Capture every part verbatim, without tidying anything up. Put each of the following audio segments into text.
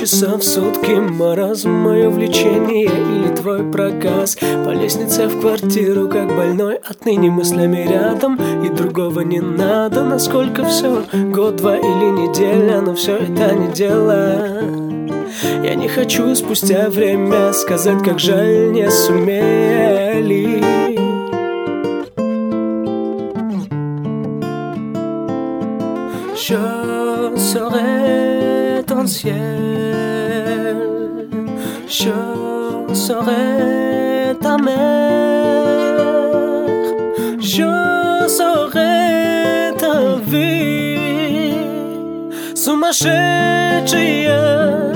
часа в сутки, маразм, мое влечение или твой проказ. По лестнице в квартиру, как больной, отныне мыслями рядом, и другого не надо. Насколько все, год, два или неделя, но все это не дело. Я не хочу спустя время сказать, как жаль, не сумели. Je serai ton ciel, je serai ta mère, je serai ta vie. Сумасшедшая,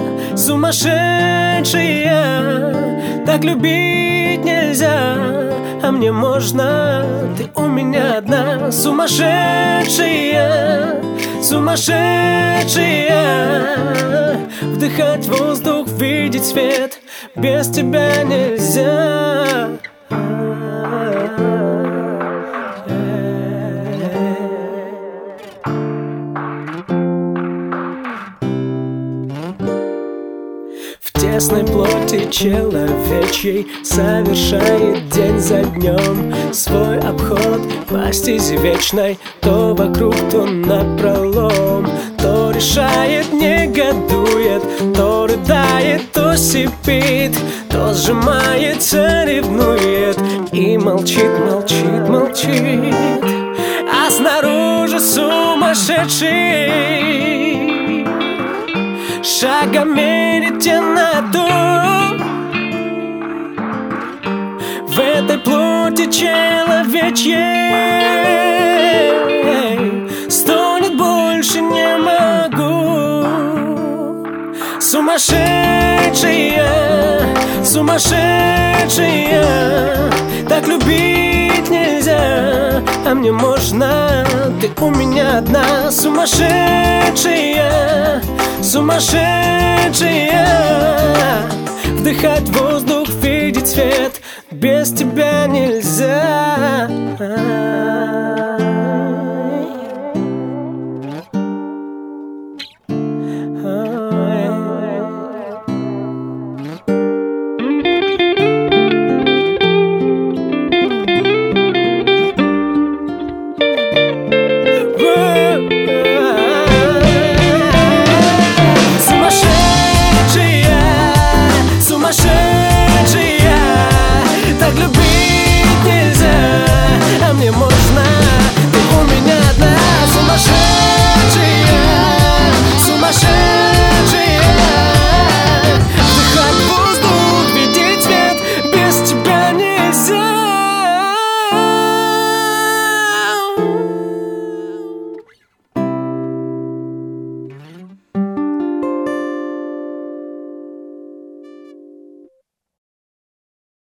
сумасшедшая, так любить нельзя, а мне можно, ты у меня одна. Сумасшедшая, сумасшедшая, вдыхать воздух, видеть свет, без тебя нельзя. В тесной плоти человечьей совершает день за днем свой обход по стезе вечной, то вокруг, то напролом. То решает, негодует, то рыдает, то сипит, то сжимается, ревнует и молчит, молчит, молчит. А снаружи сумасшедший шагом мерит темноту. В этой плоти человечьей стонет, больше не могу. Сумасшедшая, сумасшедшая, так любить нельзя, а мне можно, ты у меня одна. Сумасшедшая, сумасшедшая, вдыхать воздух, видеть свет, без тебя нельзя.